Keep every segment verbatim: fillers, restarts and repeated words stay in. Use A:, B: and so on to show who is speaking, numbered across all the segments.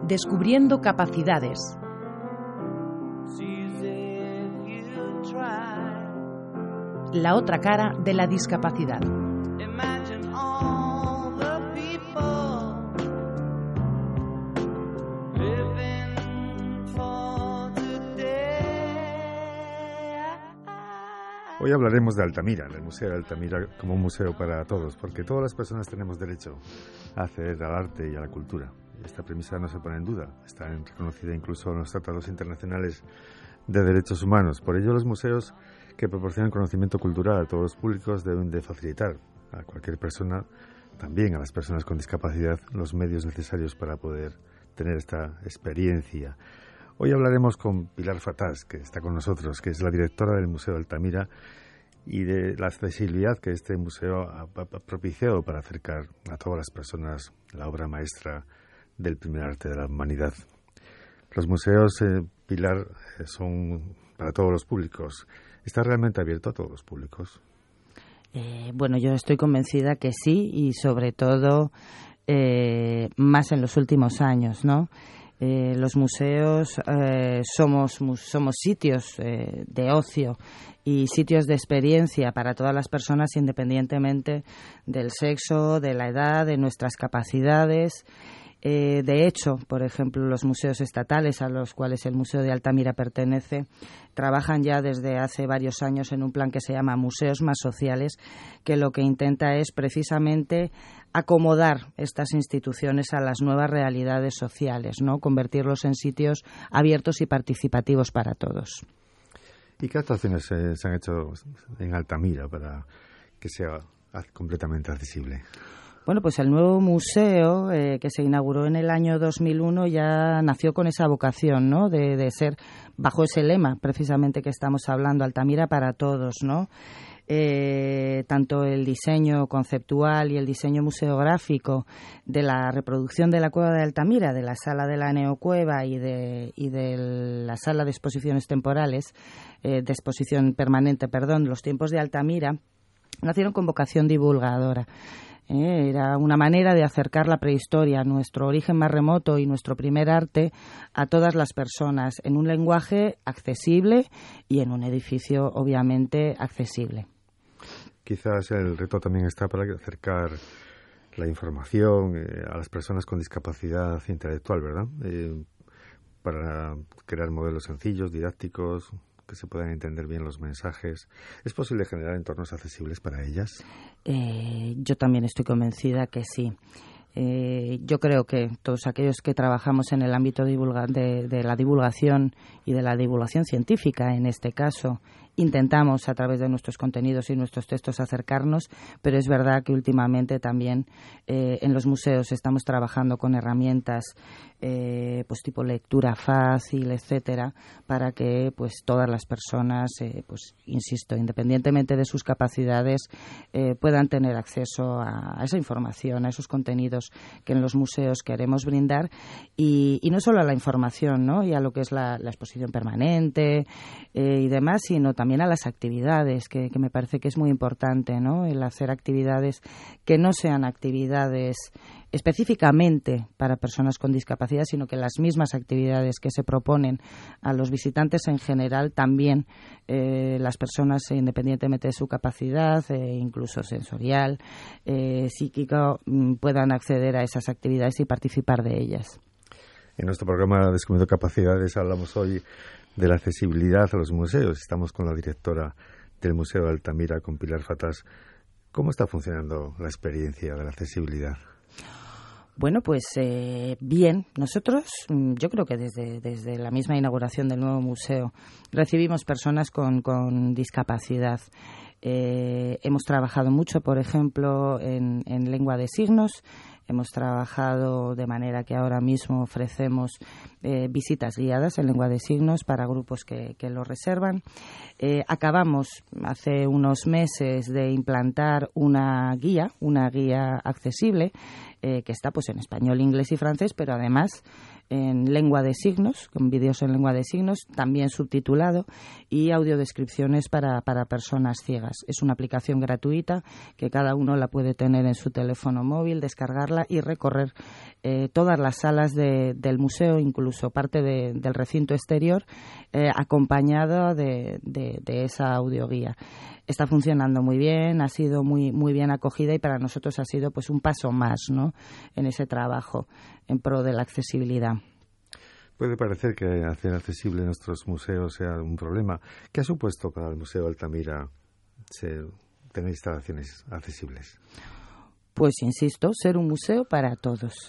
A: Descubriendo capacidades. La otra cara de la discapacidad.
B: Hoy hablaremos de Altamira, del Museo de Altamira como un museo para todos, porque todas las personas tenemos derecho a acceder al arte y a la cultura. Esta premisa no se pone en duda, está reconocida incluso en los tratados internacionales de derechos humanos. Por ello, los museos que proporcionan conocimiento cultural a todos los públicos deben de facilitar a cualquier persona, también a las personas con discapacidad, los medios necesarios para poder tener esta experiencia. Hoy hablaremos con Pilar Fatás, que está con nosotros, que es la directora del Museo de Altamira, y de la accesibilidad que este museo ha propiciado para acercar a todas las personas la obra maestra del primer arte de la humanidad. Los museos, eh, Pilar, eh, son para todos los públicos. ¿Está realmente abierto a todos los públicos?
C: Eh, bueno, yo estoy convencida que sí, y sobre todo eh, más en los últimos años, ¿no? Eh, los museos eh, somos somos sitios eh, de ocio y sitios de experiencia para todas las personas, independientemente del sexo, de la edad, de nuestras capacidades. Eh, de hecho, por ejemplo, los museos estatales, a los cuales el Museo de Altamira pertenece, trabajan ya desde hace varios años en un plan que se llama Museos Más Sociales, que lo que intenta es precisamente acomodar estas instituciones a las nuevas realidades sociales, ¿no? Convertirlos en sitios abiertos y participativos para todos.
B: ¿Y qué actuaciones se, se han hecho en Altamira para que sea completamente accesible?
C: Bueno, pues el nuevo museo, eh, que se inauguró en el año dos mil uno, ya nació con esa vocación, ¿no? De, de ser, bajo ese lema, precisamente, que estamos hablando, Altamira para todos, ¿no? Eh, tanto el diseño conceptual y el diseño museográfico de la reproducción de la Cueva de Altamira, de la sala de la Neocueva y de, y de la sala de exposiciones temporales, eh, de exposición permanente, perdón, los tiempos de Altamira, nacieron con vocación divulgadora. Eh, era una manera de acercar la prehistoria, nuestro origen más remoto y nuestro primer arte, a todas las personas, en un lenguaje accesible y en un edificio obviamente accesible.
B: Quizás el reto también está para acercar la información eh, a las personas con discapacidad intelectual, ¿verdad? Eh, para crear modelos sencillos, didácticos, que se puedan entender bien los mensajes. ¿Es posible generar entornos accesibles para ellas?
C: Eh, yo también estoy convencida que sí. Eh, yo creo que todos aquellos que trabajamos en el ámbito divulga- de, de la divulgación y de la divulgación científica, en este caso, intentamos a través de nuestros contenidos y nuestros textos acercarnos, pero es verdad que últimamente también eh, en los museos estamos trabajando con herramientas eh, pues tipo lectura fácil, etcétera, para que pues todas las personas, eh, pues insisto, independientemente de sus capacidades, eh, puedan tener acceso a, a esa información, a esos contenidos que en los museos queremos brindar, y, y no solo a la información, ¿no? Y a lo que es la, la exposición permanente eh, y demás, sino también también a las actividades, que, que me parece que es muy importante, ¿no? El hacer actividades que no sean actividades específicamente para personas con discapacidad, sino que las mismas actividades que se proponen a los visitantes en general, también eh, las personas, independientemente de su capacidad, eh, incluso sensorial, eh, psíquica, puedan acceder a esas actividades y participar de ellas.
B: En nuestro programa Descubriendo Capacidades hablamos hoy de la accesibilidad a los museos. Estamos con la directora del Museo de Altamira, con Pilar Fatás. ¿Cómo está funcionando la experiencia de la accesibilidad?
C: Bueno, pues eh, bien. Nosotros, yo creo que desde, desde la misma inauguración del nuevo museo, recibimos personas con, con discapacidad. Eh, hemos trabajado mucho, por ejemplo, en, en lengua de signos. Hemos trabajado de manera que ahora mismo ofrecemos eh, visitas guiadas en lengua de signos para grupos que, que lo reservan. Eh, acabamos hace unos meses de implantar una guía, una guía accesible, eh, que está pues en español, inglés y francés, pero además en lengua de signos, con vídeos en lengua de signos, también subtitulado, y audiodescripciones para, para personas ciegas. Es una aplicación gratuita que cada uno la puede tener en su teléfono móvil, descargarla visitarla y recorrer eh, todas las salas de, del museo, incluso parte de, del recinto exterior, eh, acompañado de, de, de esa audioguía. Está funcionando muy bien, ha sido muy muy bien acogida y para nosotros ha sido pues un paso más, ¿no?, en ese trabajo en pro de la accesibilidad.
B: Puede parecer que hacer accesible nuestros museos sea un problema. ¿Qué ha supuesto para el Museo de Altamira ser, tener instalaciones accesibles?
C: Pues insisto, ser un museo para todos.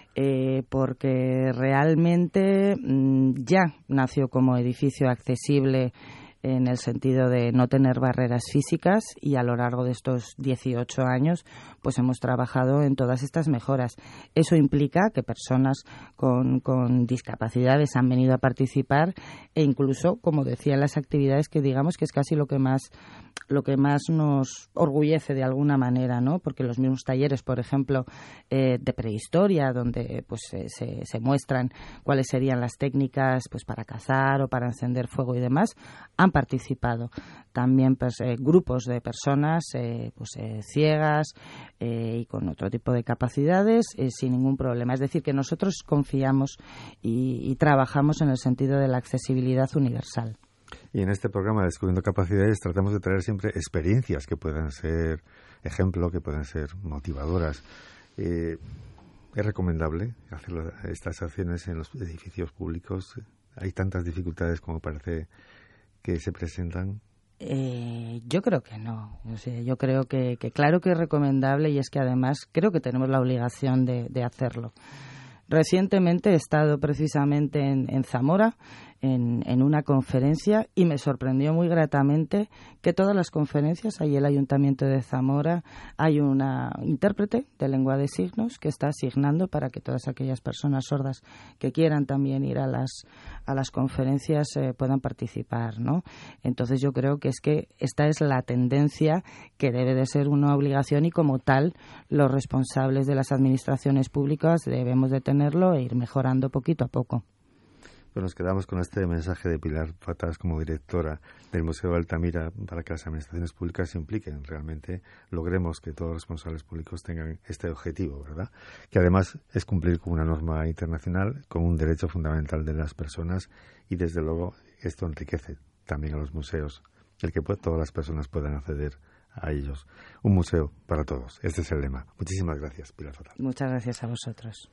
C: Eh, porque realmente mmm, ya nació como edificio accesible en el sentido de no tener barreras físicas y a lo largo de estos dieciocho años pues hemos trabajado en todas estas mejoras. Eso implica que personas con, con discapacidades han venido a participar e incluso, como decía, en las actividades que digamos que es casi lo que más lo que más nos orgullece de alguna manera, ¿no? Porque los mismos talleres, por ejemplo, eh, de prehistoria, donde pues eh, se, se muestran cuáles serían las técnicas pues para cazar o para encender fuego y demás, han participado también pues, eh, grupos de personas eh, pues eh, ciegas eh, y con otro tipo de capacidades eh, sin ningún problema. Es decir, que nosotros confiamos y, y trabajamos en el sentido de la accesibilidad universal.
B: Y en este programa Descubriendo Capacidades tratamos de traer siempre experiencias que puedan ser ejemplo, que puedan ser motivadoras. Eh, ¿Es recomendable hacer estas acciones en los edificios públicos? ¿Hay tantas dificultades como parece que se presentan?
C: Eh, yo creo que no. O sea, yo creo que, que claro que es recomendable y es que además creo que tenemos la obligación de, de hacerlo. Recientemente he estado precisamente en, en Zamora en, en una conferencia y me sorprendió muy gratamente que todas las conferencias, hay el Ayuntamiento de Zamora, hay una intérprete de lengua de signos que está asignando para que todas aquellas personas sordas que quieran también ir a las a las conferencias eh, puedan participar, ¿no? Entonces yo creo que es que esta es la tendencia que debe de ser una obligación y como tal los responsables de las administraciones públicas debemos de tenerlo e ir mejorando poquito a poco.
B: Pues nos quedamos con este mensaje de Pilar Fatas como directora del Museo de Altamira para que las administraciones públicas se impliquen. Realmente logremos que todos los responsables públicos tengan este objetivo, ¿verdad? Que además es cumplir con una norma internacional, con un derecho fundamental de las personas y desde luego esto enriquece también a los museos, el que todas las personas puedan acceder a ellos. Un museo para todos. Este es el lema. Muchísimas gracias, Pilar Fatas.
C: Muchas gracias a vosotros.